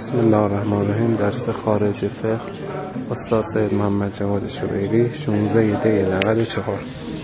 بسم الله الرحمن الرحیم. درس خارج فقه استاد سید محمد جواد شبیری 16 دی 94.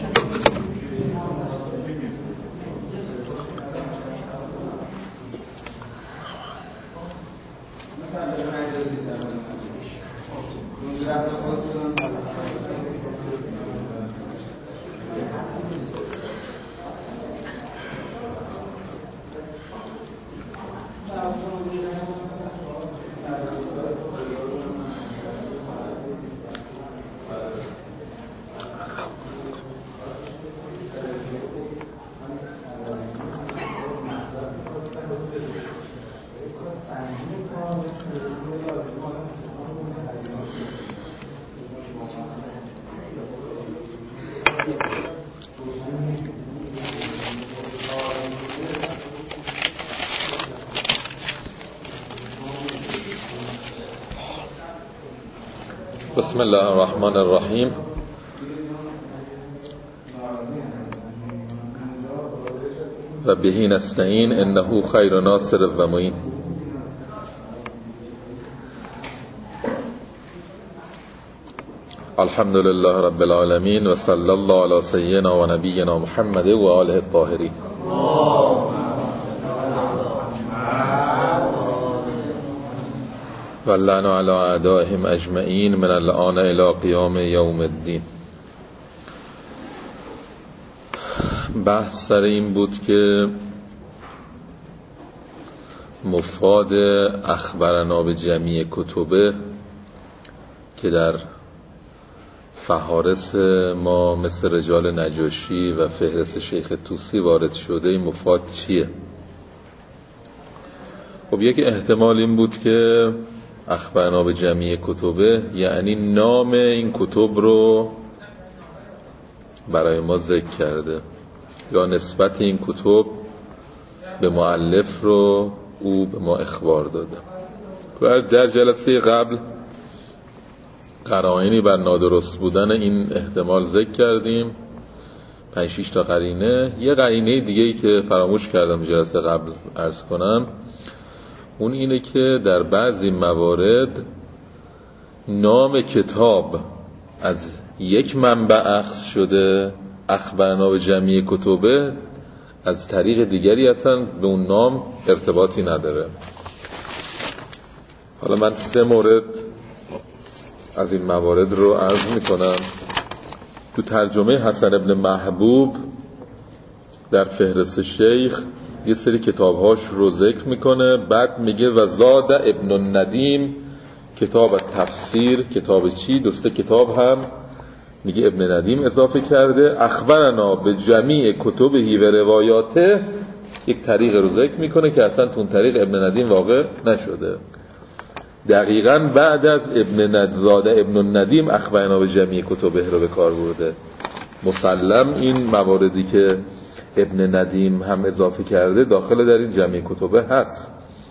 بسم الله الرحمن الرحیم. و بهی نستعین انه خیر ناصر و معین. الحمد لله رب العالمین و صلی الله علی سیدنا و نبینا محمد و آله الطاهرین. و لعن علی اعدائهم اجمعین من الآن الی قیام یوم الدین. بحث سر این بود که مفاد اخبرنا به جمیع کتبه که در فهارس ما مثل رجال نجاشی و فهرست شیخ طوسی وارد شده، این مفاد چیه؟ خب یک احتمال این بود که اخبرنا به جمیع کتبه یعنی نام این کتب رو برای ما ذکر کرده یا نسبت این کتب به مؤلف رو او به ما اخبار داده. و در جلسه قبل قرائنی بر نادرست بودن این احتمال ذکر کردیم، 5-6 تا قرینه. یه قرینه دیگه‌ای که فراموش کردم جلسه قبل عرض کنم، اون اینه که در بعضی موارد نام کتاب از یک منبع اخذ شده، اخبرنا به جمیع کتبه از طریق دیگری اصلا به اون نام ارتباطی نداره. حالا من 3 مورد از این موارد رو عرض میکنم. تو ترجمه حسن ابن محبوب در فهرست شیخ یه سری کتابهاش رو ذکر میکنه، بعد میگه و زاد ابن الندیم کتاب تفسیر. کتاب چی؟ دوسته کتاب هم میگه ابن ندیم اضافه کرده. اخبرنا به جمیع کتبهی و روایاته یک طریق رو ذکر میکنه که اصلا تون طریق ابن ندیم واقع نشده. دقیقاً بعد از زاد ابن الندیم اخبرنا به جمیع کتبه رو به کار برده. مسلم این مواردی که ابن ندیم هم اضافه کرده داخل در این جمعی کتبه هست.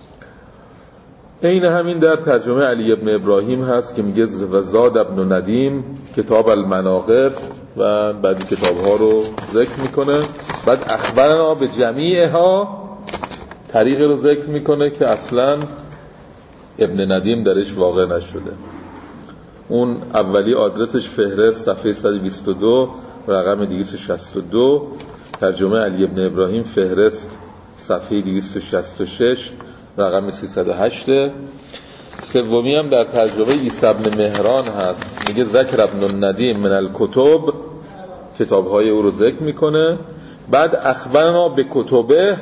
این همین در ترجمه علی ابن ابراهیم هست که میگه و زاد ابن ندیم کتاب المناقب و بعدی کتاب ها رو ذکر میکنه. بعد اخبرنا به جمیعها طریق رو ذکر میکنه که اصلا ابن ندیم درش واقع نشده. اون اولی آدرسش فهرست صفحه 122 رقم 262، ترجمه علی ابن ابراهیم فهرست صفحه 266 رقم 308. سومی هم در ترجمه عیسی ابن مهران هست، میگه ذکر ابن الندیم من الکتب، کتاب‌های او رو ذکر میکنه. بعد اخبرنا به کتبه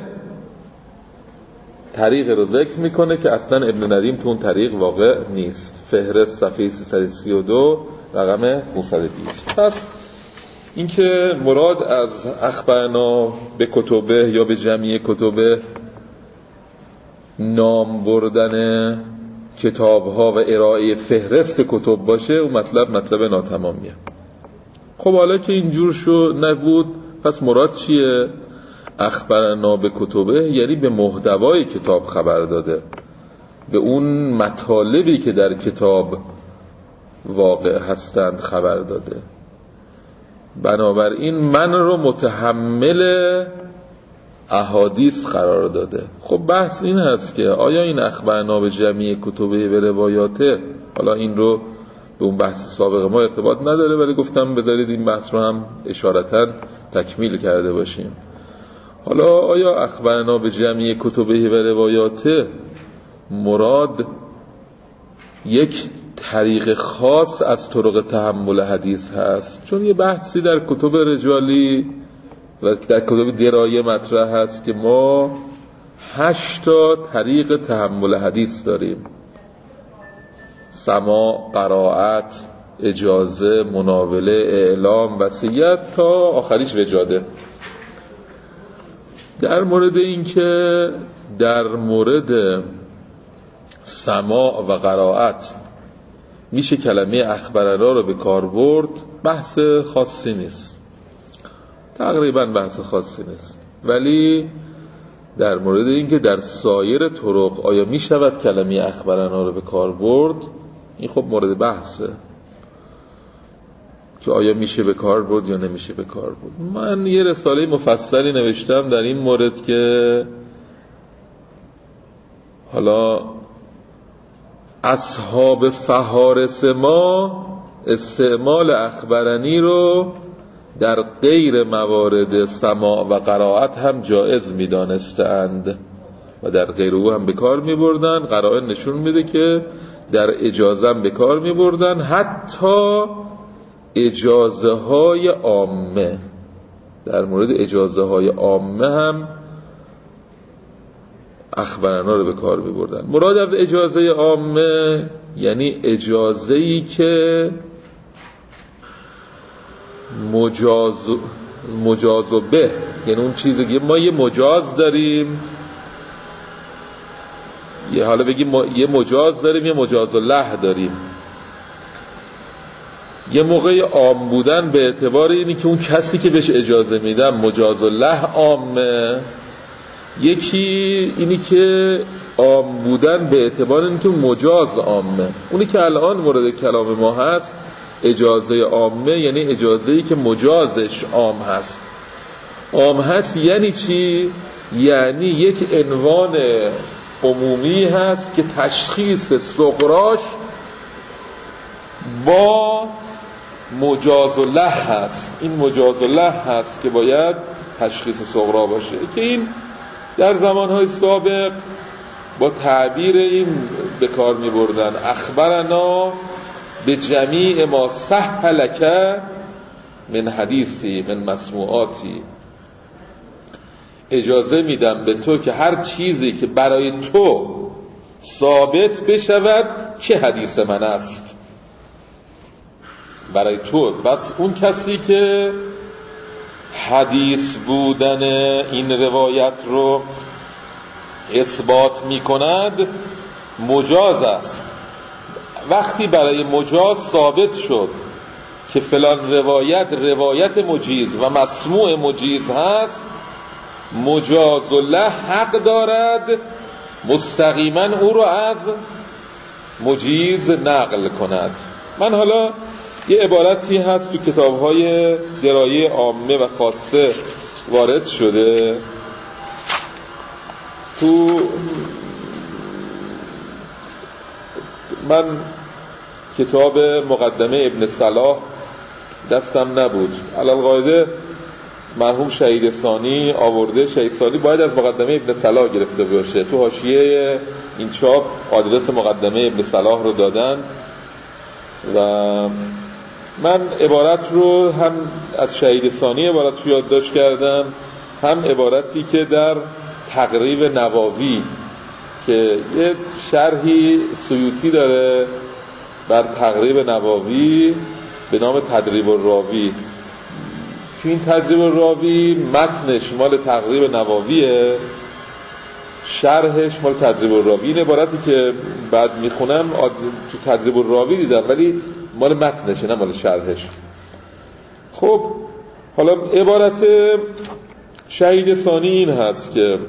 طریق رو ذکر میکنه که اصلا ابن ندیم تو اون طریق واقع نیست. فهرست صفحه 332 رقم 920. پس این که مراد از اخبرنا به کتبه یا به جمعی کتبه نام بردن کتاب‌ها و ارائه فهرست کتب باشه، اون مطلب ناتمامیه. خب حالا که اینجور شو نبود، پس مراد چیه؟ اخبرنا به کتبه یعنی به محتوای کتاب خبر داده، به اون مطالبی که در کتاب واقع هستند خبر داده. بنابراین من رو متحمل احادیث قرار داده. خب بحث این هست که آیا این اخبرنا به جمعی کتبه به روایاته، حالا این رو به اون بحث سابق ما ارتباط نداره ولی گفتم بذارید این بحث رو هم اشارتاً تکمیل کرده باشیم. حالا آیا اخبرنا به جمعی کتبه و روایاته مراد یک طریق خاص از طرق تحمل حدیث هست؟ چون یه بحثی در کتب رجالی و در کتب درایه مطرح هست که ما 8 طریق تحمل حدیث داریم: سماع، قرائت، اجازه، مناوله، اعلام، وصیت تا آخریش وجاده. در مورد این که در مورد سماع و قرائت میشه کلمه اخبرنا رو به کار برد، بحث خاصی نیست، تقریبا بحث خاصی نیست. ولی در مورد این که در سایر طرق آیا میشود کلمه اخبرنا رو به کار برد، این خب مورد بحثه که آیا میشه به کار برد یا نمیشه به کار برد. من یه رساله مفصلی نوشتم در این مورد که حالا اصحاب فهارس ما استعمال اخبرنی رو در غیر موارد سماع و قرائت هم جایز می‌دانستند و در غیر او هم به کار می‌بردن. قرائن نشون میده که در اجازه هم به کار می‌بردن، حتی اجازه های عامه. در مورد اجازه های عامه هم اخبرنا رو به کار می‌بردن. مراد از اجازه عامه یعنی اجازه‌ای که مجاز به، یعنی اون چیزی که ما یه مجاز داریم، حالا بگیم یه مجاز داریم یه مجاز له داریم. یه موقع عام بودن به اعتبار اینی که اون کسی که بهش اجازه میدن مجاز له عامه، یکی اینی که عام بودن به اعتبار اینی که مجاز عامه. اونی که الان مورد کلام ما هست اجازه عامه، یعنی اجازه‌ای که مجازش عام هست. عام هست یعنی چی؟ یعنی یک عنوان عمومی هست که تشخیص صغراش با مجاز له هست. این مجاز له هست که باید تشخیص صغرا باشه، که این در زمانهای سابق با تعبیر این به کار می بردن: اخبرنا به جمیع ما صح لک من حدیثی من مسموعاتی. اجازه میدم به تو که هر چیزی که برای تو ثابت بشود که حدیث من است، برای تو. بس اون کسی که حدیث بودن این روایت رو اثبات می کند مجاز است. وقتی برای مجاز ثابت شد که فلان روایت مجیز و مسموع مجیز هست، مجاز له حق دارد مستقیما او رو از مجیز نقل کند. من حالا یه عبارتی هست تو کتاب‌های درایه عامه و خاصه وارد شده، تو من کتاب مقدمه ابن صلاح دستم نبود، علالقاعده مرحوم شهید ثانی آورده. شهید ثانی باید از مقدمه ابن صلاح گرفته باشه. تو حاشیه این چاپ آدرس مقدمه ابن صلاح رو دادن و من عبارت رو هم از شهید ثانی عبارت رو یادداشت کردم، هم عبارتی که در تقریب نووی که یه شرحی سیوطی داره بر تقریب نووی به نام تدریب الراوی. تو این تدریب الراوی متنش مال تقریب نوویه، شرحش مال تدریب الراوی. این عبارتی که بعد میخونم تو تدریب الراوی دیدم ولی مال متنشه نه مال شرحش. خب حالا عبارت شهید ثانی این هست که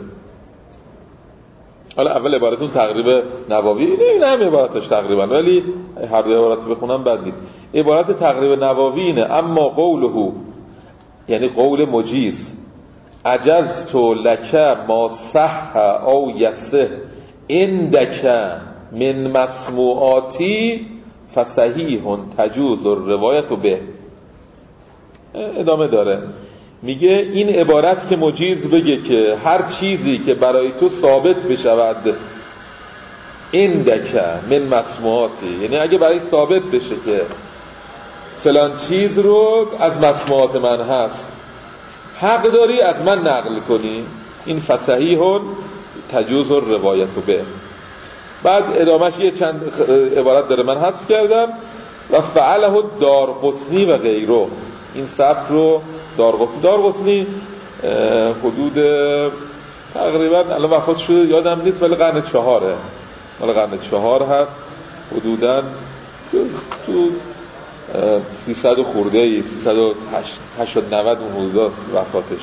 حالا اول عبارتون تقریب نووی، این هم عبارتش تقریبا، ولی هر دو عبارت بخونم بد نیست. عبارت تقریب نووی اینه: اما قوله، یعنی قول مجیز، عجزت لک ما صح او یصح عندک من مسموعاتی فصحیح تجوز الروایت به. ادامه داره میگه این عبارت که مجیز بگه که هر چیزی که برای تو ثابت بشود عندک من مسموعاتی، یعنی اگه برای ثابت بشه که فلان چیز رو از مسموعات من هست حق داری از من نقل کنی، این فصحیح تجوز الروایت به. بعد ادامهش یه چند عبارت داره من حذف کردم. و فعله دارقطنی و غیره، این سبک رو دارقطنی حدود تقریبا الان وفات شده یادم نیست ولی قرن 4، مال قرن 4 هست حدوداً تو 300 خورده 380 90 اون حدوداست وفاتش.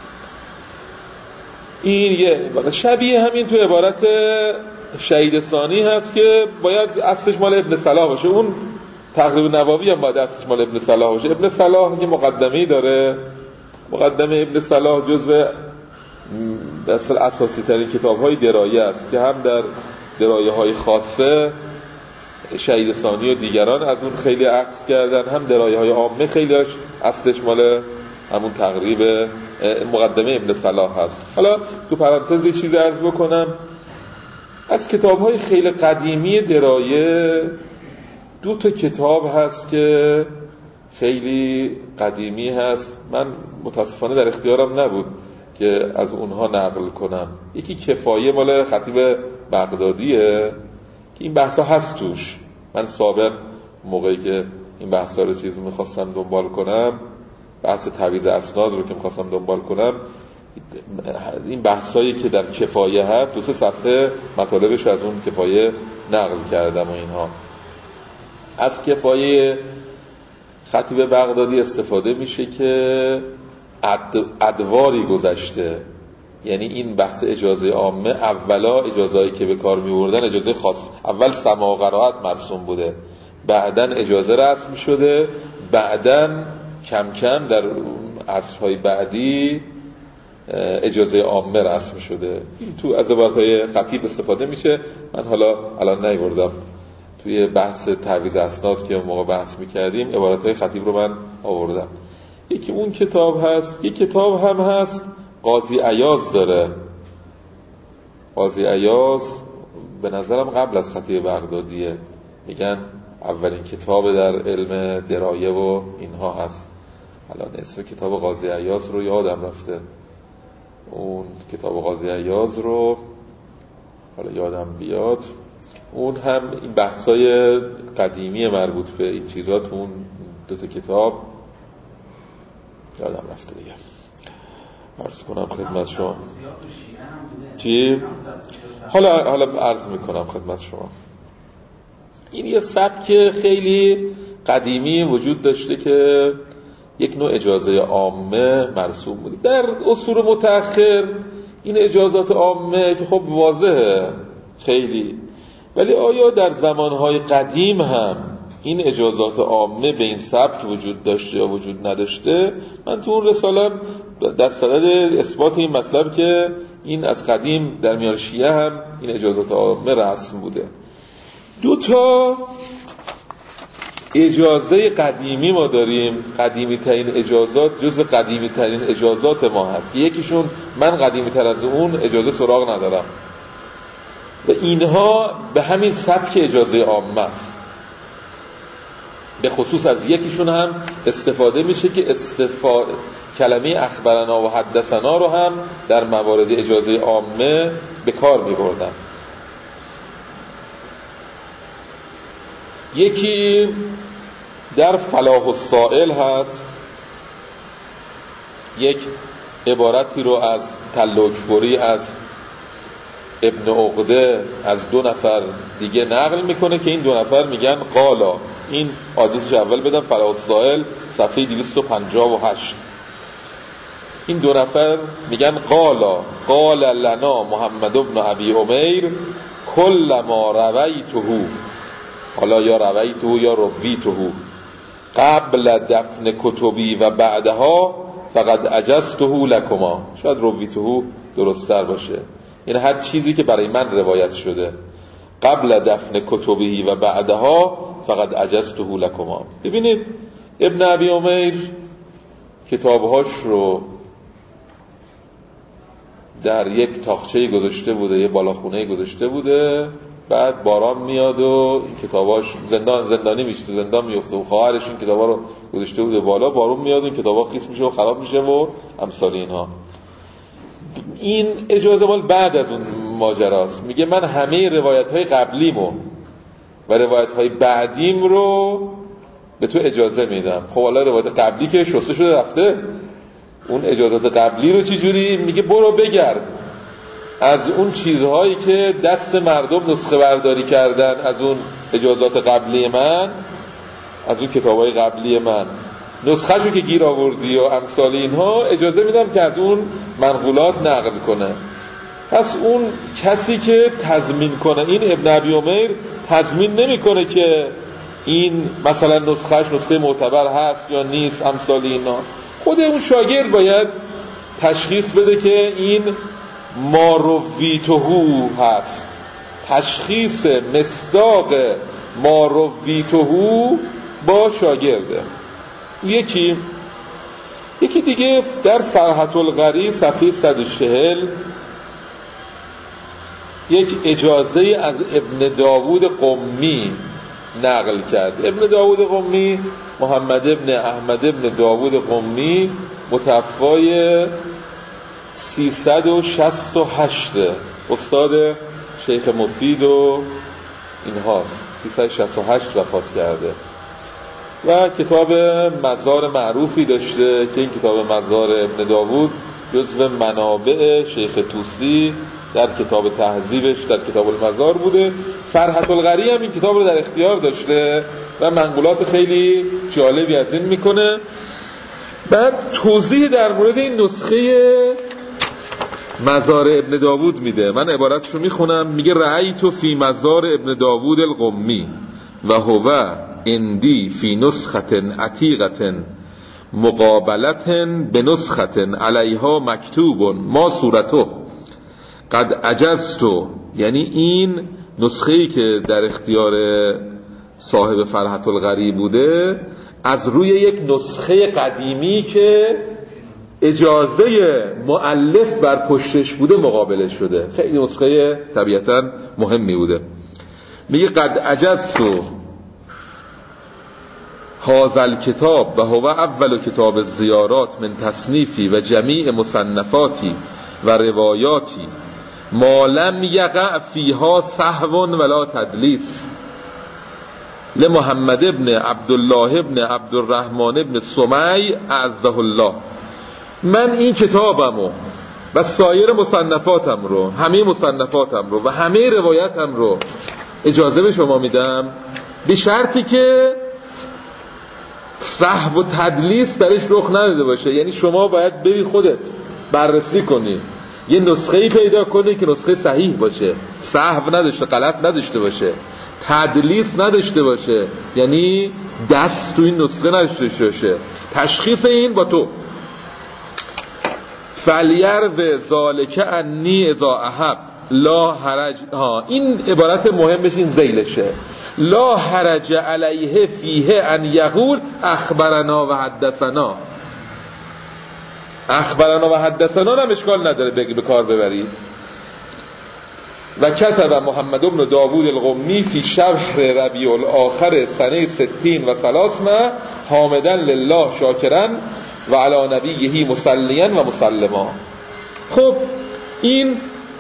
این یه شبیه همین تو عبارت شهید ثانی هست که باید اصلش مال ابن صلاح باشه، اون تقریب نووی هم باید اصلش مال ابن صلاح باشه. ابن صلاح یه مقدمه‌ای داره، مقدمه ابن صلاح جزو اصل اساسی ترین کتاب‌های درایه است که هم در درایه های خاصه شهید ثانی و دیگران از اون خیلی عکس کردن، هم درایه های عامه خیلیش اصلش مال همون تقریب مقدمه ابن صلاح هست. حالا تو پرانتز یه چیز عرض بکنم، از کتاب‌های خیلی قدیمی درایه 2 کتاب هست که خیلی قدیمی هست، من متاسفانه در اختیارم نبود که از اونها نقل کنم. یکی کفایه مال خطیب بغدادیه که این بحثا هست توش. من سابق موقعی که این بحثا رو میخواستم دنبال کنم، بحث تعویض اسناد رو که میخواستم دنبال کنم، این بحثایی که در کفایه هست 2-3 صفحه مطالبش از اون کفایه نقل کردم و اینها. از کفایه خطیب بغدادی استفاده میشه که ادواری گذشته، یعنی این بحث اجازه عامه اولا اجازهایی که به کار میوردن اجازه خاص، اول سماع و قرائت مرسوم بوده، بعدن اجازه رسم شده، بعدن کم کم در عصرهای بعدی اجازه عامه رسم شده. این تو از عبارتهای خطیب استفاده میشه. من حالا الان نیاوردم توی بحث تعویض اسناد که موقع بحث میکردیم عبارتهای خطیب رو من آوردم. یکی اون کتاب هست، یک کتاب هم هست قاضی عیاض داره. قاضی عیاض به نظرم قبل از خطیب بغدادیه، میگن اولین کتاب در علم درایه و اینها هست. الان اسم کتاب قاضی عیاض رو یادم رفته، اون کتاب قاضی عیاض رو حالا یادم بیاد. اون هم این بحثای قدیمی مربوط به این چیزات، اون 2 کتاب یادم رفته دیگه. عرض کنم خدمت شما چی؟ حالا عرض میکنم خدمت شما. این یه سبک خیلی قدیمی وجود داشته که یک نوع اجازه عامه مرسوم بوده. در عصور متأخر این اجازات عامه که خب واضحه خیلی، ولی آیا در زمانهای قدیم هم این اجازات عامه به این سبک وجود داشته یا وجود نداشته؟ من تو اون رسالم در صدد اثبات این مطلب که این از قدیم در میان شیعه هم این اجازات عامه رسم بوده. 2 اجازه قدیمی ما داریم، قدیمی ترین اجازات، جز قدیمی ترین اجازات ما هست. یکیشون من قدیمی تر از اون اجازه سراغ ندارم و اینها به همین سبک اجازه عامه است. به خصوص از یکیشون هم استفاده میشه که کلمه اخبرنا و حدثنا رو هم در موارد اجازه عامه به کار میبردن. یکی در فلاح السائل هست، یک عبارتی رو از تلوکبری از ابن عقده از 2 نفر دیگه نقل میکنه که این 2 نفر میگن قالا. این آدرسش اول بدم، فلاح السائل صفحه 258. این 2 نفر میگن قال لنا محمد بن ابی عمیر کل ما رویته، حالا یا رویته یا رویته قبل دفن کتبی و بعدها فقد عجزته لکما. شاید رویته درست‌تر باشه، یعنی هر چیزی که برای من روایت شده قبل دفن کتبی و بعدها فقد عجزته لکما. ببینید ابن ابی عمیر کتابهاش رو در یک تاقچه‌ای گذاشته بوده، یه بالاخونه‌ای گذاشته بوده، بعد باران میاد و این کتاباش زندانی میشه، تو زندان میفته و خواهرش این کتابا رو گذاشته بوده بالا، بارون میاد و این کتابا خیس میشه و خراب میشه و امثال اینها. این اجازه مال بعد از اون ماجراست. میگه من همه روایت‌های قبلیمو و روایت‌های بعدیم رو به تو اجازه میدم. خب حالا روایت قبلی که شسته شده رفته، اون اجازات قبلی رو چی جوری؟ میگه برو بگرد از اون چیزهایی که دست مردم نسخه برداری کردن از اون اجازات قبلی من، از اون کتابای قبلی من، نسخه‌شو که گیر آوردی و امثال اینها، اجازه میدم که از اون منقولات نقل کنه. پس اون کسی که تضمین کنه، این ابن ابی عمیر تضمین نمیکنه که این مثلا نسخه معتبر هست یا نیست، امثال اینا. خود اون شاگرد باید تشخیص بده که این مارویتهو هست. تشخیص مصداق مارویتهو با شاگرده. یکی دیگه در فرحة القری صفحه 140 یک اجازه از ابن داوود قمی نقل کرد. ابن داوود قمی محمد ابن احمد ابن داوود قمی متوفای 368 استاد شیخ مفید و اینهاست، 368 وفات کرده و کتاب مزار معروفی داشته که این کتاب مزار ابن داوود جزو منابع شیخ طوسی در کتاب تهذیبش در کتاب المزار بوده. فرحة القری هم این کتاب رو در اختیار داشته و منقولات خیلی جالبی از این میکنه. بعد توضیح در مورد این نسخه مزار ابن داوود میده. من عبارتشو میخونم. میگه رأیت فی مزار ابن داوود القمی و هو اندی فی نسخة عتیقة مقابلة بنسخة علیها مکتوب ما صورته قد عجزت. یعنی این نسخه‌ای که در اختیار صاحب فرحة القری بوده از روی یک نسخه قدیمی که اجازه مؤلف بر پشتش بوده مقابله شده. خیلی نسخه طبیعتاً مهمی بوده. میگه قد عجزت هذا الكتاب و هو اول کتاب الزیارات من تصنیفی و جمیع مصنفاتی و روایاتی ما لم یقع فیها سهو ولا تدلیس لمحمد ابن عبدالله ابن عبدالرحمن ابن سمی اعزه الله. من این کتابمو و سایر مصنفاتم رو، همه مصنفاتم رو و همه روایتم رو اجازه به شما میدم به شرطی که سهو و تدلیس درش رخ نداده باشه. یعنی شما باید بری خودت بررسی کنی، یه نسخه‌ای پیدا کنی که نسخه صحیح باشه، سهو نداشته، غلط نداشته باشه، تدلیس نداشته باشه، یعنی دست تو این نسخه نداشته باشه. تشخیص این با تو. فلیرو ذالک انی اذا احب لا حرج. این عبارت مهمش این ذیلشه. لا حرج علیه فیه ان یقول اخبرنا و حدثنا. اخبرنا و حدثنا هم اشکال نداره به کار ببرید. و کتب محمد بن داوود القمی فی شهر ربیع الاخر سنه 60 و 300 حامدا لله شاکرا و علی نبیه مصلیا و مسلما. خب این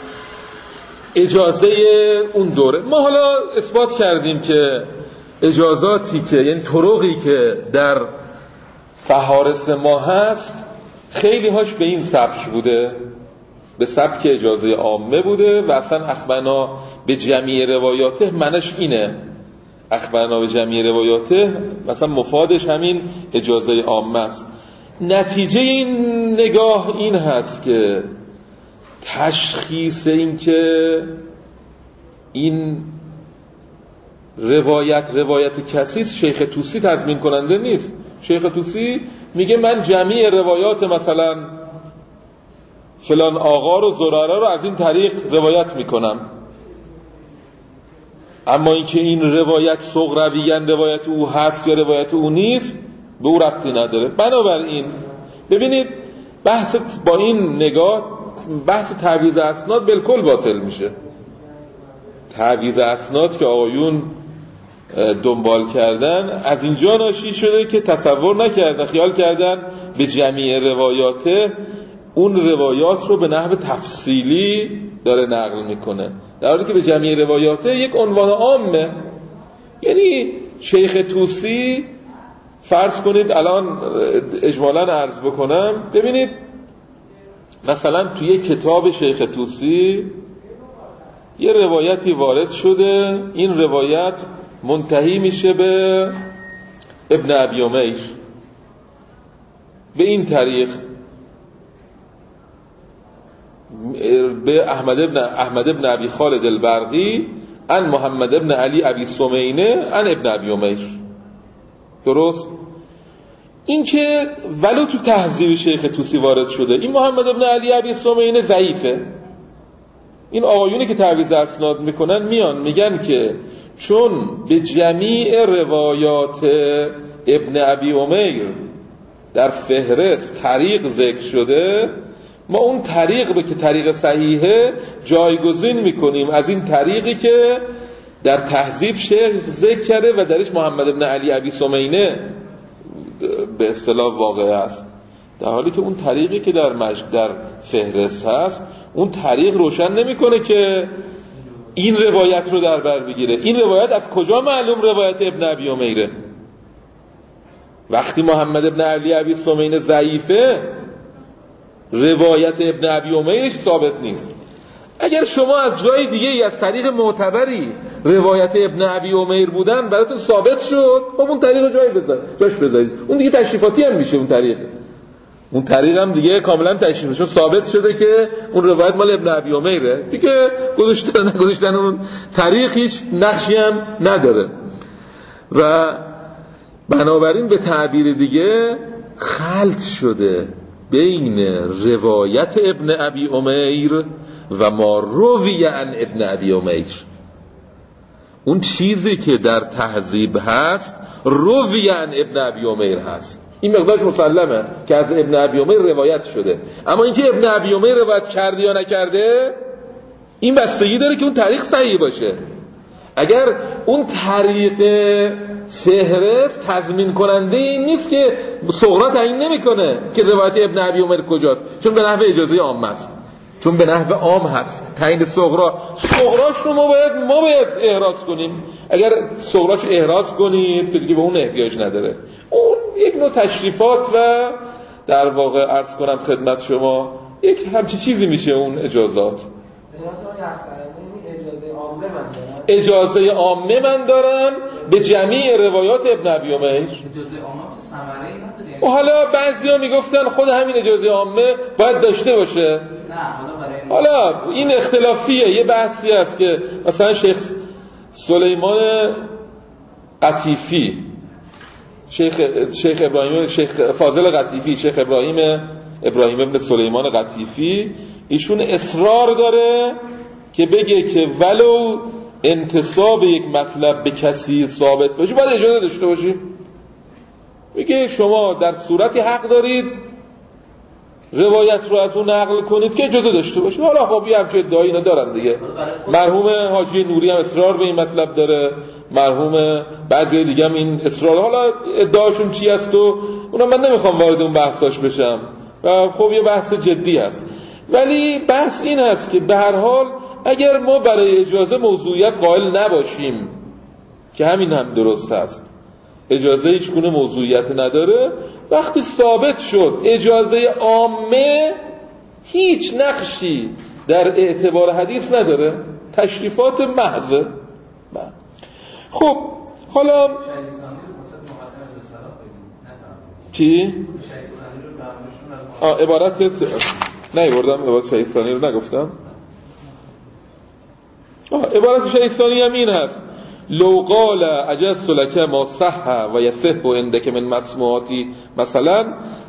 اجازه اون دوره. ما حالا اثبات کردیم که اجازاتی که یعنی طرقی که در فهارس ما هست خیلی هاش به این سبک بوده، به سبک اجازه عامه بوده و اصلا اخبرنا به جمعی روایاته منش اینه. اخبرنا به جمعی روایاته مثلا مفادش همین اجازه عامه است. نتیجه این نگاه این هست که تشخیص این که این روایت کسی شیخ طوسی تضمین کننده نیست. شیخ طوسی میگه من جمعی روایات مثلا فلان آقا رو زراره رو از این طریق روایت میکنم، اما اینکه این روایت صغرویاً روایت او هست یا روایت او نیست به او ربطی نداره. بنابراین ببینید بحث با این نگاه بحث تعویض اسناد بالکل باطل میشه. تعویض اسناد که آقایون دنبال کردن از اینجا ناشی شده که تصور نکردن، خیال کردن به جمعی روایات اون روایات رو به نحو تفصیلی داره نقل میکنه، در حالی که به جمعی روایات یک عنوان عامه. یعنی شیخ طوسی فرض کنید الان اجمالاً عرض بکنم، ببینید مثلا توی کتاب شیخ طوسی یه روایتی وارد شده، این روایت منتهی میشه به ابن ابی امیر به این طریق، به احمد ابن ابی خالد البرقی عن محمد ابن علی ابی سمینه عن ابن ابی امیر. درست؟ این که ولو تو تهذیب شیخ طوسی وارد شده، این محمد ابن علی ابی سمینه ضعیفه. این آقایونی که تعویض اسناد میکنن میان میگن که چون به جمیع روایات ابن ابی امیر در فهرست طریق ذکر شده، ما اون طریق رو که طریق صحیحه جایگزین میکنیم از این طریقی که در تهذیب شیخ ذکر کرده و درش محمد ابن علی ابی سمینه به اصطلاح واقع است، در حالی که اون طریقی که در فهرست هست اون طریق روشن نمیکنه که این روایت رو در بر بگیره. این روایت از کجا معلوم روایت ابن ابی امیره؟ وقتی محمد ابن علی ابی سمینه ضعیفه، روایت ابن ابی امیرش ثابت نیست. اگر شما از جای دیگه از طریق معتبری روایت ابن ابی امیر بودن براتون ثابت شد، خب اون طریق جاش بذارید، اون دیگه تشریفاتی هم میشه. اون طریق هم دیگه کاملا تشریفه، چون ثابت شده که اون روایت مال ابن ابی امیره دیگه، گذاشتن اون طریق هیچ نقشی هم نداره. و بنابراین به تعبیر دیگه خلط شده بین روایت ابن ابی امیر و ما روی عن ابن ابی امیر. اون چیزی که در تهذیب هست روی عن ابن ابی امیر هست، این مقدارش مسلمه که از ابن ابی امیر روایت شده، اما اینکه ابن ابی امیر روایت کرده یا نکرده این بستگی داره که اون طریق صحیح باشه. اگر اون طریق فهرست تضمین کننده این نیست که صغرا تعیین نمیکنه که روایت ابن ابی امیر کجاست، چون به نحو اجازه عام است، چون به نحو عام هست. تعیین صغراش رو ما باید احراز کنیم. اگر صغراش احراز کنید که دیگه به اون احتیاج نداره، اون یک نوع تشریفات و در واقع عرض کنم خدمت شما یک همچی چیزی میشه. اون اجازات اجازه عامه من دارم به جمیع روایات ابن ابی امیر. اجازه عامه ثمره‌ای نداره. و حالا بعضیا میگفتن خود همین اجازه عامه باید داشته باشه. حالا این اختلافیه. یه بحثی هست که مثلا شیخ سلیمان قطیفی، شیخ ابراهیم، شیخ فاضل قطیفی، شیخ ابراهیم ابن سلیمان قطیفی، ایشون اصرار داره که بگه که ولو انتساب یک مطلب به کسی ثابت باشه باید اجازه داشته باشیم. میگه شما در صورتی حق دارید روایت رو از اون نقل کنید که اجازه داشته باشید. حالا خب یه همچه ادعایی اینا دارن دیگه. مرحوم حاجی نوری هم اصرار به این مطلب داره، مرحوم بعضی دیگه هم این اصرار، حالا ادعاشون چی است و اونا من نمیخوام وارد اون بحثاش بشم و خب یه بحث جدی است. ولی بحث این هست که به هر حال اگر ما برای اجازه موضوعیت قائل نباشیم که همین هم درست است، اجازه هیچ گونه موضوعیت نداره، وقتی ثابت شد اجازه عامه هیچ نقشی در اعتبار حدیث نداره، تشریفات محضه. خب حالا چی؟ عبارت نگردم، عبارت شهید ثانی رو نگفتم. عبارت شهید ثانی هم این هست لو قال اجزت لك ما صح و یصح عندك من مسموعاتی، مثلا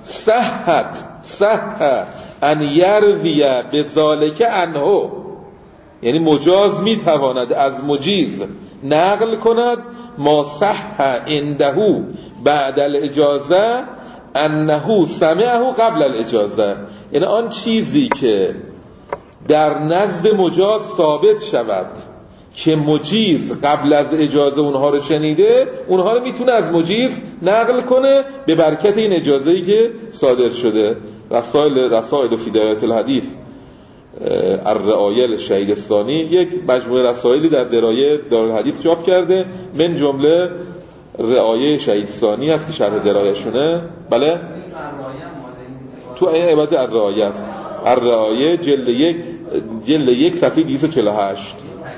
صح ان یروی بذالک عنه، یعنی مجاز میتواند از مجیز نقل کند ما صح عنده بعد الاجازه انه سمعه قبل الاجازه، یعنی آن چیزی که در نزد مجاز ثابت شود که مجیز قبل از اجازه اونها رو شنیده، اونها رو میتونه از مجیز نقل کنه به برکت این اجازه‌ای که صادر شده. رسائل فی درایت الحدیث الرعایل شهید ثانی یک مجموعه رسائلی در درایه دارالحدیث چاپ کرده، من جمله رعایه شهید ثانی هست که شرح درایه‌شونه. بله تو این عبارت الرعایه است. الرعایه جلد یک صفحه 248.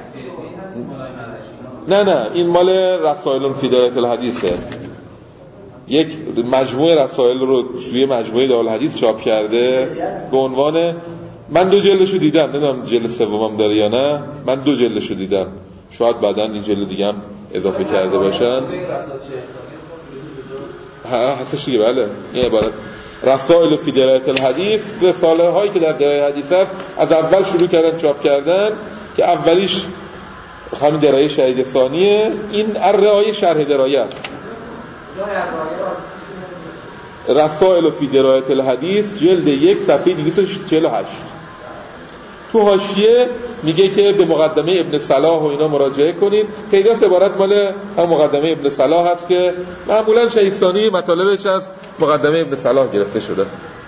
نه این مال رسائل فی درایت الحدیثه، یک مجموعه رسائل رو توی مجموعه دارالحدیث چاپ کرده به عنوان، من 2 جلدشو دیدم، نمیدونم جلد سومم داره یا نه، من 2 جلدشو دیدم، شاید بعداً این جلد دیگه هم اضافه کرده باشن. هستش دیگه. بله این عبارت رسائل فی درایت الحدیث، رساله هایی که در درایه حدیث هست از اول شروع کردن چاپ کردن که اولیش خانم درایه شهید ثانیه، این الرعایه شرح درایه است. رسائل فی درایت الحدیث جلد 1 صفحه 248. تو حاشیه میگه که به مقدمه ابن صلاح و اینا مراجعه کنید. پیداست عبارت مال هم مقدمه ابن صلاح هست که معمولا شهید ثانی مطالبش از مقدمه ابن صلاح گرفته شده.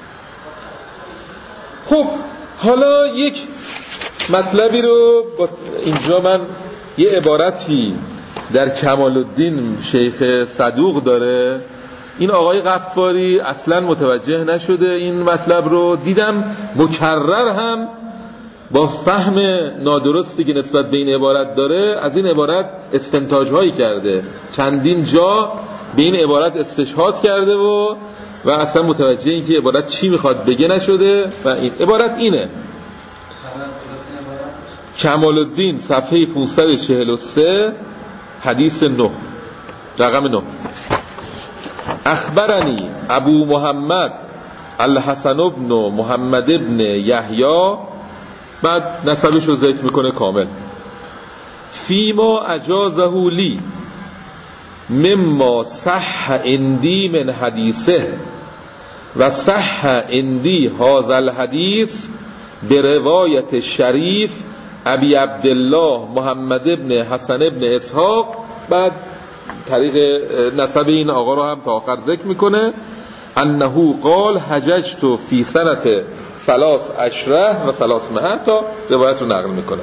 خب حالا یک مطلبی رو اینجا من یه عبارتی در کمال الدین شیخ صدوق داره، این آقای غفاری اصلا متوجه نشده این مطلب رو، دیدم مکرر هم با فهم نادرستی که نسبت به این عبارت داره از این عبارت استنتاج هایی کرده، چندین جا به این عبارت استشهاد کرده و اصلا متوجه این که عبارت چی میخواد بگه نشده. و این عبارت اینه، کمال الدین صفحه 543 حدیث 9 رقم 9: اخبرنی ابو محمد الحسن ابن محمد ابن یحیی، بعد نسبش رو ذکر میکنه کامل، فیما اجازه لی مما صح عندی من حدیثه و صح عندی هذا الحدیث به روایت شریف ابی عبدالله محمد ابن حسن ابن اسحاق، بعد طریق نسب این آقا رو هم تا آخر ذکر میکنه، انه قال حججت فی سنت 13 و 300 تا روایت رو نقل میکنه.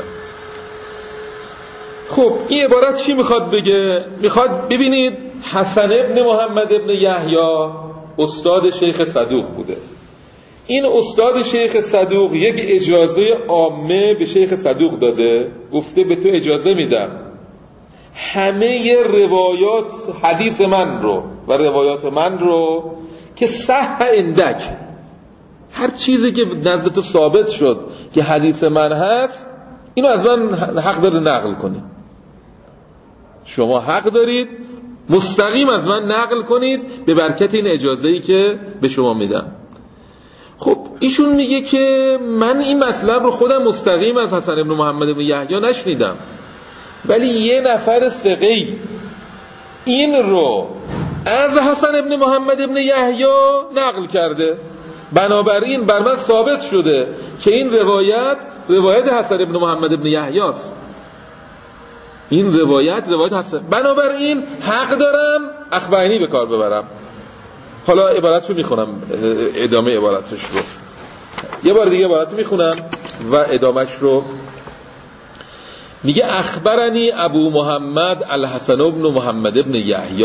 خب این عبارت چی میخواد بگه؟ میخواد ببینید حسن ابن محمد ابن یحیی استاد شیخ صدوق بوده. این استاد شیخ صدوق یک اجازه عامه به شیخ صدوق داده، گفته به تو اجازه میدم همه روایات حدیث من رو و روایات من رو که صح اندک، هر چیزی که نزد تو ثابت شد که حدیث من هست اینو از من حق داره نقل کنید، شما حق دارید مستقیم از من نقل کنید به برکت این اجازه‌ای که به شما میدم. خب ایشون میگه که من این مطلب رو خودم مستقیم از حسن ابن محمد بن یحیی نشنیدم، ولی یه نفر ثقه‌ای این رو از حسن ابن محمد بن یحیی نقل کرده، بنابراین بر من ثابت شده که این روایت حسن ابن محمد بن یحیی است، این روایت حسن، بنابراین حق دارم اخبرنی به کار ببرم. حالا عبارت رو میخونم، ادامه عبارتش رو یه بار دیگه عبارت رو میخونم و ادامهش رو میگه: اخبرنی ابو محمد الحسن ابن محمد ابن یحیی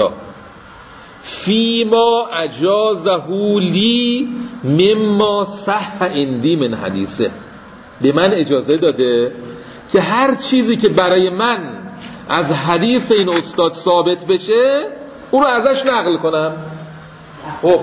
فیما اجازه لی مما صح عندی من حدیثه، به من اجازه داده که هر چیزی که برای من از حدیث این استاد ثابت بشه اون رو ازش نقل کنم. خب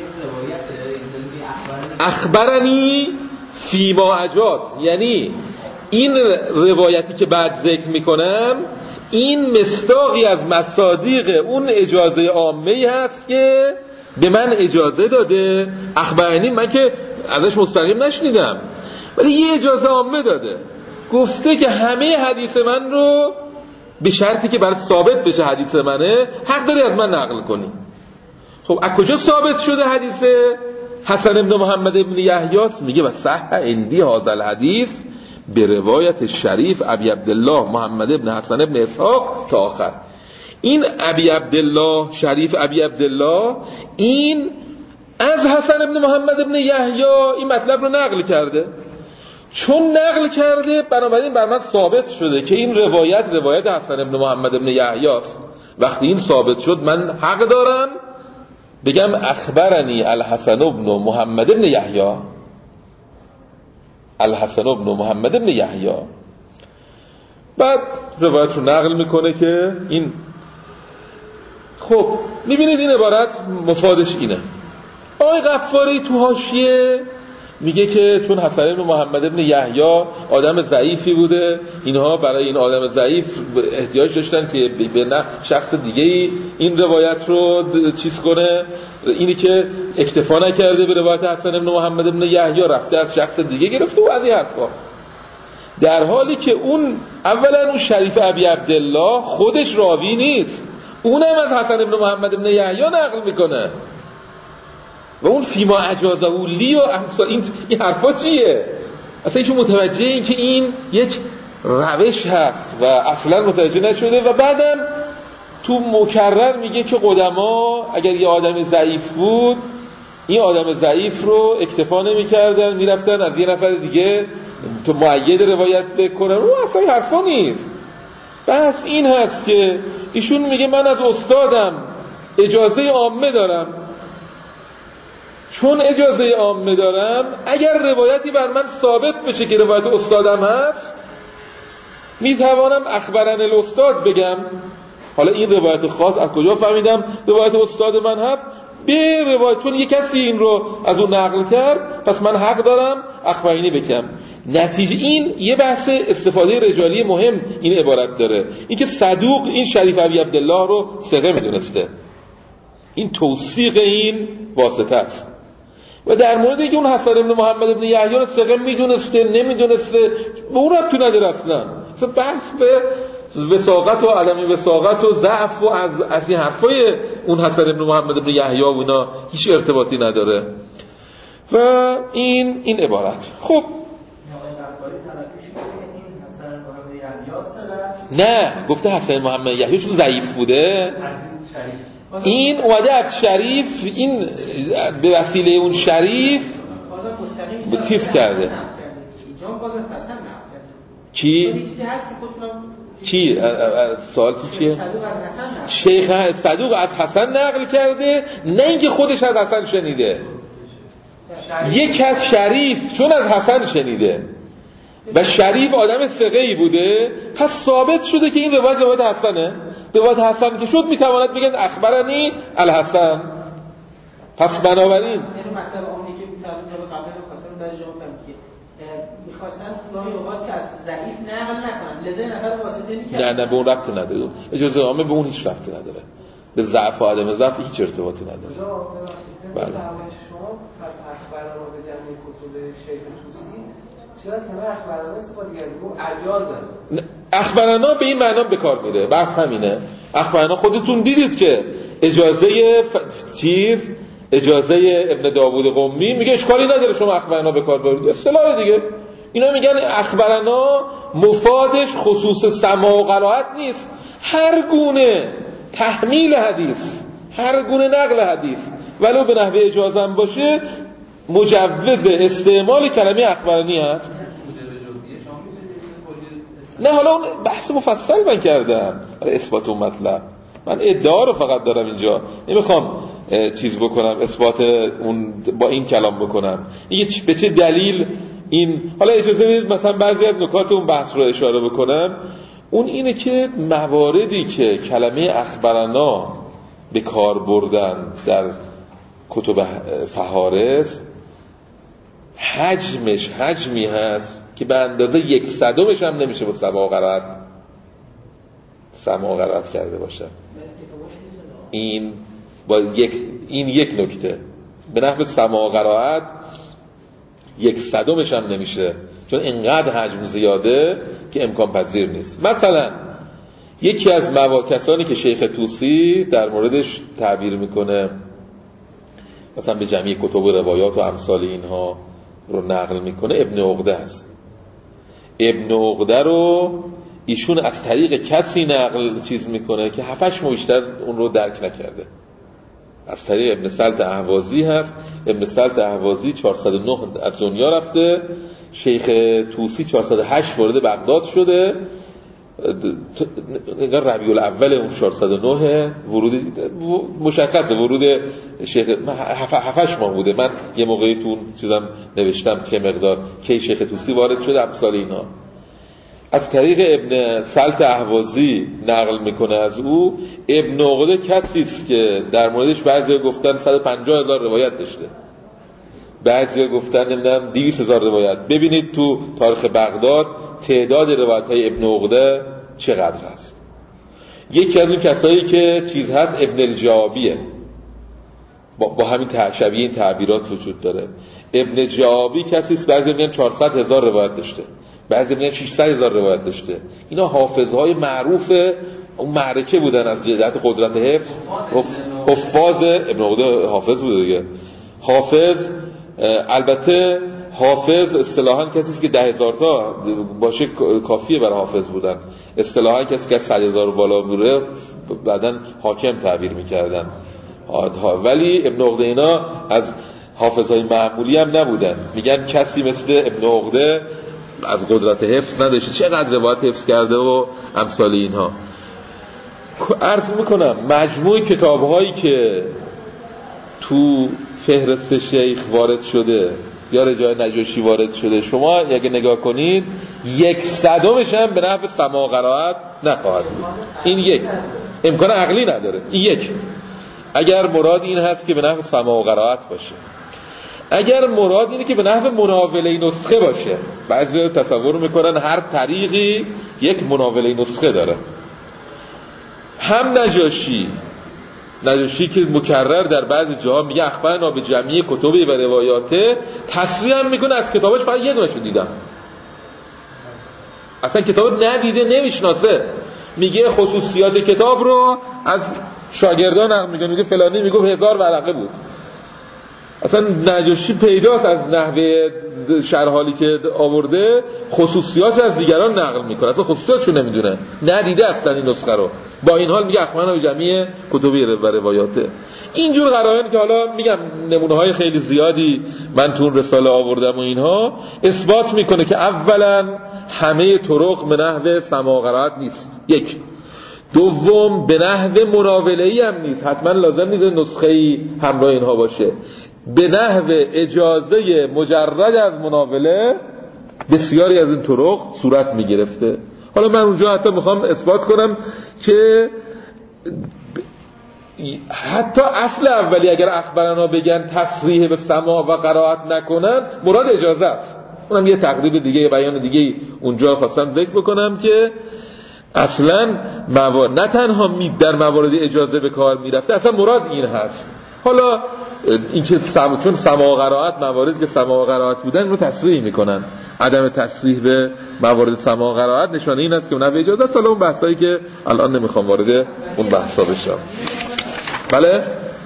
اخبرنی فیما اجاز، یعنی این روایتی که بعد ذکر میکنم این مصداقی از مصادیق اون اجازه عامه‌ای هست که به من اجازه داده. اخبرنی من که ازش مستقیم نشنیدم، ولی یه اجازه عامه داده، گفته که همه حدیث من رو به شرطی که برات ثابت بشه حدیث منه حق داری از من نقل کنی. خب از کجا ثابت شده حدیث حسن بن محمد بن یحیی؟ میگه و صح عندی هذا الحدیث به روایت شریف ابی عبدالله محمد بن حسن بن اسحاق تا آخر. این ابی عبدالله شریف ابی عبدالله این از حسن بن محمد بن یحیی این مطلب رو نقل کرده. چون نقل کرده بنابراین بر من ثابت شده که این روایت حسن بن محمد بن یحیی است. وقتی این ثابت شد من حق دارم بگم اخبرنی الحسن بن محمد بن یحیی، الحسن بن محمد بن یحیی. بعد روایت رو نقل میکنه که این خب میبینید این عبارت مفادش اینه. آقای غفاری تو حاشیه میگه که چون حسن بن محمد بن یحیی آدم ضعیفی بوده، اینها برای این آدم ضعیف احتیاج داشتن که به نه شخص دیگه‌ای این روایت رو چیز کنه. اینی که اکتفا نکرده به روایت حسن بن محمد بن یحیی، رفته از شخص دیگه گرفته و از این حرفا، در حالی که اون اولا اون شریف ابی عبدالله خودش راوی نیست، اونم از حسن بن محمد بن یحیی نقل میکنه و اون فیما اجازه لی و این حرفا چیه؟ اصلا ایشون متوجه این که این یک روش هست و اصلا متوجه نشده. و بعدم تو مکرر میگه که قدما اگر یه آدم ضعیف بود این آدم ضعیف رو اکتفا نمی‌کردن، میرفتن از یه نفر دیگه تو مؤید روایت بکنن. او اصلا این حرفا نیست. بس این هست که ایشون میگه من از استادم اجازه عامه دارم، چون اجازه عامه دارم اگر روایتی بر من ثابت بشه که روایت استادم هست میتوانم اخبرن الاستاد بگم. حالا این روایت خاص از کجا فهمیدم روایت استاد من هست؟ به روایت، چون یک کسی این رو از اون نقل کرد پس من حق دارم اخبرینی بگم. نتیجه این یه بحث استفاده رجالی مهم این عبارت داره، این که صدوق این شریف ابی عبدالله رو ثقه میدونسته، این توثیق این واسطه است. و در مورد اینکه اون حسن بن محمد بن یحیی رو ثقه میدونسته نمیدونسته به اون ربطی نداره اصلا بحث به وثاقت و عدم وثاقت و ضعف و از این حرفای اون حسن بن محمد بن یحیی و اینا هیچ ارتباطی نداره. و این عبارت خب نه گفته حسن محمد یحیی چون ضعیف بوده، این اومده از شریف، این به وسیله اون شریف تیز کرده. کی؟ کی؟ سوال چیه؟ شیخ صدوق از حسن نقل کرده، نه اینکه خودش از حسن شنیده، یک از شریف چون از حسن شنیده و شریف آدم ثقه‌ای بوده پس ثابت شده که این روایت حسنه. روایت حسن که شد میتواند بگن اخبرنی الحسن. پس بنابراین این مطلب عمومی که قبل خاطر بعضی جواب می‌خواستن گاهی اوقات که از ضعیف نقل نکنن لذا نفر واسطه می‌کردن. نه به اون ربطی نداره، اجازه عامه به اون هیچ ربطی نداره، به ضعف و عدم ضعف هیچ ارتباطی نداره. بله شما از اخبارنا به جمع کتب شیخ توسی چرا از همه اخبارنا استفاده کردید؟ اون اجازه اخبارنا به این معنا به کار میره. بحث همینه. اخبارنا خودتون دیدید که اجازه ابن داوود قمی میگه اشکالی نداره شما اخبارنا به کار ببرید، اصطلاح دیگه. اینا میگن اخبارنا مفادش خصوص سماع و قرائت نیست، هر گونه تحمیل حدیث، هر گونه نقل حدیث ولو به نحوه اجازه هم باشه مجوز استعمال کلمه اخبرانی هست. نه حالا اون بحث مفصل من کردم برای اثبات اون مطلب، من ادعا رو فقط دارم اینجا، نمیخوام چیز بکنم اثبات اون با این کلام بکنم. این به چه دلیل این، حالا اجازه بدید مثلا بعضی از نکات اون بحث رو اشاره بکنم. اون اینه که مواردی که کلمه اخبرنا به کار بردن در کتب فهارس حجمش حجمی هست که به اندازه 1/100 هم نمیشه با سماع و قرائت سماع قرائت کرده باشن. این با یک نکته به نحو سماع قرائت 1/100 هم نمیشه، چون اینقدر حجم زیاده که امکان پذیر نیست. مثلا یکی از کسانی که شیخ طوسی در موردش تعبیر میکنه، مثلا به جمعی کتب روایات و امثال اینها رو نقل میکنه، ابن عقده است. ابن عقده رو ایشون از طریق کسی نقل میکنه که 7-8 ماه بیشتر اون رو درک نکرده. از طریق ابن سلط اهوازی هست. ابن سلط اهوازی 409 از دنیا رفته، شیخ طوسی 408 وارد بغداد شده، انگار ربیع الاول اون 409 ورود مشخصه، ورود شیخ 7-8 ماه بوده. من یه موقعی تو چیزم نوشتم چه مقدار کی شیخ طوسی وارد شده، امثال اینا. از طریق ابن سلط اهوازی نقل میکنه از او. ابن عقده کسی است که در موردش بعضیا گفتن 150,000 روایت داشته، بعضیا گفتن نمیدونم 200,000 روایت. ببینید تو تاریخ بغداد تعداد روایت‌های ابن عقده چقدر هست. یکی از اون کسایی که چیز هست ابن الجابیه، با همین شبیه این تعبیرات وجود داره. ابن جابی کسی است بعضی میگن 400,000 روایت داشته، بعضی میگن 600,000 روایت داشته. اینا حافظهای معروف اون معرکه بودن از جهت قدرت حفظ. حفاظ ابن عقده حافظ بوده دیگه. حافظ البته حافظ اصطلاحاً کسی است که 10,000 تا باشه کافیه برای حافظ بودن. اصطلاحاً کسی که 100,000 بالا بوده بعدن حاکم تعبیر می‌کردن. ولی ابن عقده اینا از حافظهای معمولی هم نبودن. میگن کسی مثل ابن عقده از قدرت حفظ نداشته، چقدر روایت حفظ کرده و امثال اینها. عرض میکنم مجموع کتاب‌هایی که تو فهرست شیخ وارد شده یا رجای نجاشی وارد شده، شما اگه نگاه کنید 1/100 هم به نحو سماع قرائت نخواهد بود. این یک امکان عقلی نداره. این یک، اگر مراد این هست که به نحو سماع قرائت باشه. اگر مراد اینه که به نحو مناوله نسخه باشه، بعضی تصور میکنن هر طریقی یک مناوله نسخه داره. هم نجاشی که مکرر در بعضی جاها میگه اخبرنا به جمعی کتبی و روایاته، تصریح هم میکنه از کتابش فقط یه دونه‌شو دیدم، اصلا کتاب ندیده نمیشناسه. میگه خصوصیات کتاب رو از شاگردان نقل میکنه، میگه فلانی میگه 1000 ورقه بود. اصلا نجاشی پیداست از نحوه شرح حالی که آورده خصوصیات از دیگران نقل میکنه، اصلا خصوصیاتشو نمیدونه، ندیده اصلا این نسخه رو. با این حال میگه اخبرنا جمعی کتبی و روایاته. اینجور قرائن که حالا میگم نمونه های خیلی زیادی من تو اون رساله آوردم و اینها اثبات میکنه که اولا همه طرق به نحو سماع قرائت نیست. یک. دوم به نحو مناوله‌ای هم نیست، حتما لازم نیست نسخه‌ای همراه اینها باشه. به نحو اجازه مجرد از مناوله بسیاری از این طرق صورت میگرفته. حالا من اونجا حتی میخوام اثبات کنم که حتی اصل اولی اگر اخبرنا بگن تصریح به سماع و قرائت نکنن، مراد اجازه است. اونم یه تقریب دیگه، بیان دیگه اونجا خواستم ذکر بکنم که اصلا نه تنها در موارد اجازه به کار میرفته، اصلا مراد این هست. حالا این که چون سماع قرائت مواردی که سماع قرائت بودن رو تصریح میکنن، عدم تصریح به موارد سماع قرائت نشانه این است که اون اجازه است. حالا اون بحثایی که الان نمیخوام وارد اون بحثا بشم. بله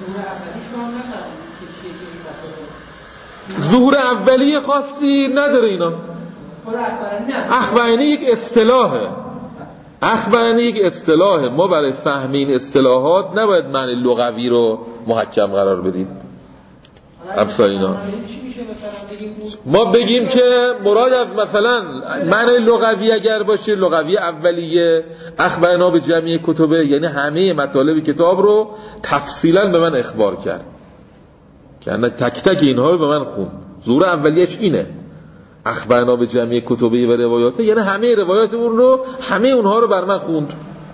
ظهور اولیه خاصی نداره اینا. اخبرانی یک اصطلاحه، اخبرانی یک اصطلاحه. ما برای فهم این اصطلاحات نباید معنی لغوی رو محکم قرار بدیم. امثال اینا ما بگیم که مراد از مثلا معنی لغوی اگر باشه، لغوی اولیه اخبرنا به جمعی کتبه، یعنی همه مطالب کتاب رو تفصیلا به من اخبار کرد، که تک تک اینها رو به من خوند. ظهور اولیه‌اش اینه، اخبرنا به جمعی کتبه و روایاته، یعنی همه روایات اون رو، همه اونها رو بر من خوند.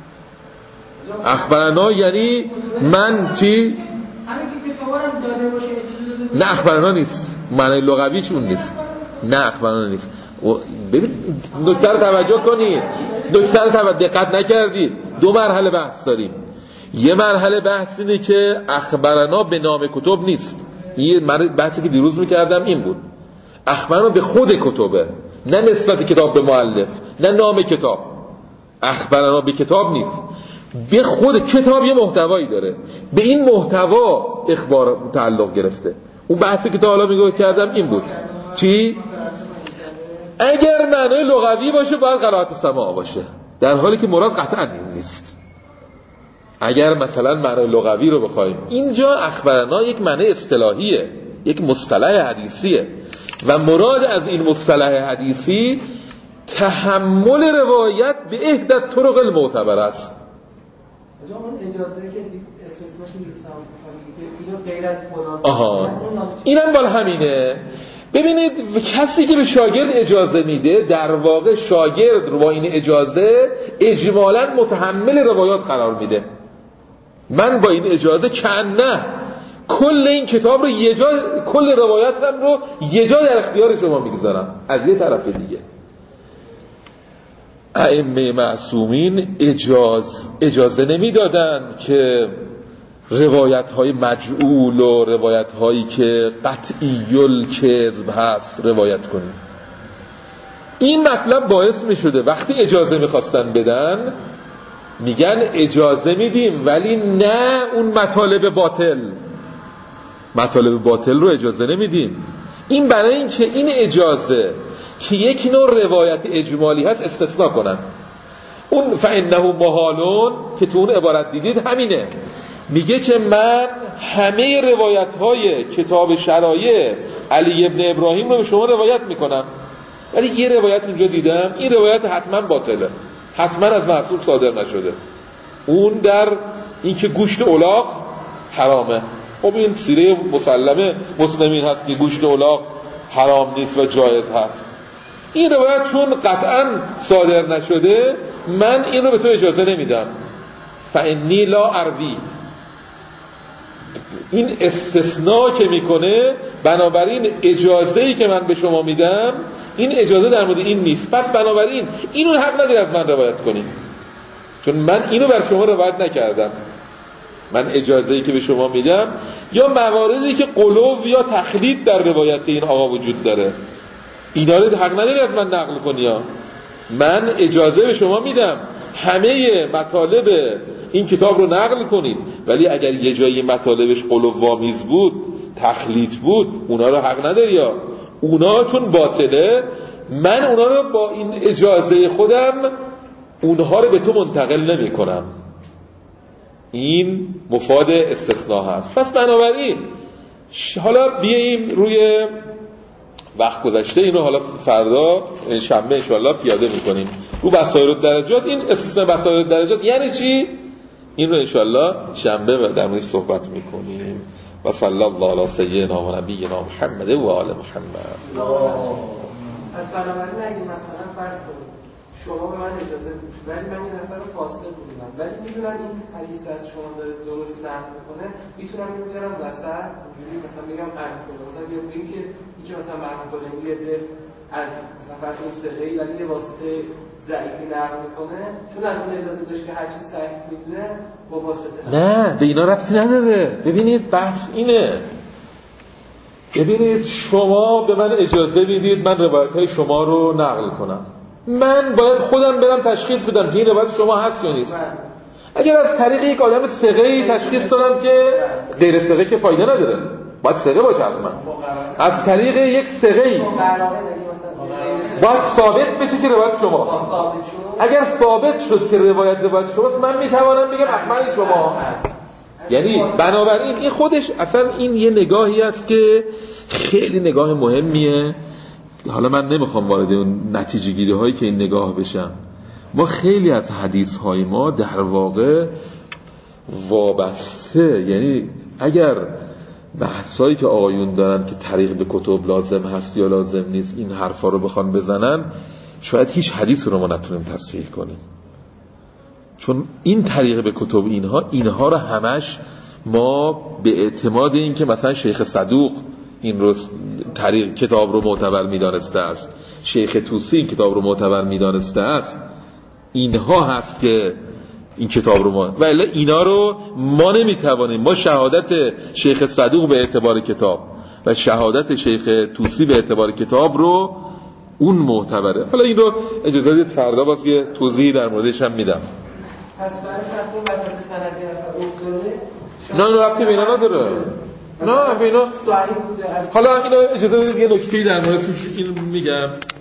اخبرنا یعنی من چی؟ همین که کتابا رو داده باشه، نه اخبرنا نیست، معنی لغویش اون نیست. نه اخبرنا نیست. ببین نکته رو توجه کنید، نکته رو دقت نکردید. دو مرحله بحث داریم. یه مرحله بحث اینه که اخبرنا به نام کتب نیست. این بحثی که دیروز میکردم این بود، اخبرنا به خود کتبه، نه نسبت کتاب به مؤلف، نه نام کتاب. اخبرنا به کتاب نیست، به خود کتاب یه محتوایی داره، به این محتوا اخبار تعلق گرفته. اون بحثی که تا حالا میگم کردم این بود چی؟ اگر معنای لغوی باشه باید قرائت سماع باشه، در حالی که مراد قطعا این نیست. اگر مثلا معنای لغوی رو بخوایم، اینجا اخبرنا یک معنی اصطلاحیه، یک مصطلح حدیثیه و مراد از این مصطلح حدیثی تحمل روایت به احدى الطرق المعتبر است. اون اجازه که استثناش نیست اینو غیر از فلان، اینم بالا همینه. ببینید کسی که به شاگرد اجازه میده، در واقع شاگرد رو با این اجازه اجمالاً متحمل روایات قرار میده. من با این اجازه کنه کل این کتاب رو یه جا، کل روایت هم رو یه جا در اختیار شما میگذارم. از یه طرف دیگه ائمه معصومین اجازه نمیدادن که روایت های مجعول و روایت هایی که قطعی الکذب هست روایت کنیم. این مطلب باعث می شده وقتی اجازه میخواستن بدن میگن اجازه میدیم ولی نه اون مطالب باطل رو اجازه نمیدیم. این برای این که این اجازه که یک نوع روایت اجمالی هست استثناء کنن. اون فانه محالون که تو اون عبارت دیدید همینه، میگه که من همه روایت های کتاب شرایع علی ابن ابراهیم رو به شما روایت میکنم، ولی یه روایت اونجا دیدم این روایت حتما باطله، حتما از معصوم صادر نشده. اون در این که گوشت الاغ حرامه. خب این سیره مسلمه مسلمین هست که گوشت الاغ حرام نیست و جایز هست. این روایت چون قطعا صادر نشده من این رو به تو اجازه نمیدم. فانی لا اروی، این استثناء که میکنه، بنابراین اجازه‌ای که من به شما میدم این اجازه در مورد این نیست، پس بنابراین اینو حق نداری از من روایت کنی، چون من اینو بر شما روایت نکردم. من اجازه‌ای که به شما میدم یا مواردی که قلوب یا تخلید در روایت این آقا وجود داره، اینا رو حق نداری از من نقل کنی. یا من اجازه به شما میدم همه مطالب این کتاب رو نقل کنید، ولی اگر یه جایی مطالبش قلوب وامیز بود، تخلیط بود، اونا رو حق نداری. یا اونا چون باطله من اونا رو با این اجازه خودم اونها رو به تو منتقل نمی کنم. این مفاد استثناء هست. پس بنابراین حالا بیاییم روی وقت گذشته اینو حالا فردا شنبه انشاءالله پیاده میکنیم رو بصائر الدرجات. این استثناء بصائر الدرجات یعنی چی؟ این رو انشاءالله شنبه در موردش صحبت میکنیم. و صلی الله علی سیدنا و نبینا محمد و آل محمد. از بنابراین اگه مثلا فرض کنید شما به من اجازه بدید ولی من یه نفر فاسق بودم، ولی میدونم این حدیث از شما درست نقل میکنه، میتونم اینو بیارم وسط اینجوری مثلا بگم قرض مثلا یا بگم که اینکه مثلا مرحوم فلانی یه از مثلا فرض کنید ثقه‌ای ولی یه واسطه ضعیفی نقل میکنه، چون از اون اجازه داشت که هر چی صحیح میدونه با واسطه. نه به اینا ربطی نداره. ببینید بحث اینه، ببینید شما به من اجازه میدید من روایت‌های شما رو نقل کنم، من باید خودم برم تشخیص بدم که این روایت شما هست یا نیست. اگر از طریق یک آدم ثقه‌ای تشخیص دادم که غیر ثقه که فایده نداره، باید ثقه باشه حتما. از طریق یک ثقه‌ای باید ثابت بشه که روایت شماست. اگر ثابت شد که روایت شماست من میتوانم بگم حتما شما. یعنی بنابراین این خودش اصلا این یه نگاهی است که خیلی نگاه مهمیه. حالا من نمیخوام وارد اون نتیجه گیری هایی که این نگاه بشم. ما خیلی از حدیث های ما در واقع وابسته، یعنی اگر بحثایی که آقایون دارن که طریق به کتب لازم هست یا لازم نیست این حرفا رو بخوان بزنن، شاید هیچ حدیث رو ما نتونیم تصحیح کنیم، چون این طریق به کتب اینها رو همش ما به اعتماد این که مثلا شیخ صدوق این رو طریق کتاب رو معتبر میدانسته است، شیخ طوسی این کتاب رو معتبر میدانسته است اینها هست که این کتاب رو ما و الا اینا رو ما نمیتوانیم. ما شهادت شیخ صدوق به اعتبار کتاب و شهادت شیخ طوسی به اعتبار کتاب رو اون معتبره. حالا این رو اجازه بدید فردا باز یه توضیحی در موردش هم میدم. پس برای فرض وسط سندی افتاده نه ربطی به اینا نداره. نه به اینا صحیح بوده. حالا اینو اجازه بدید یه نکته‌ای در مورد این میگم.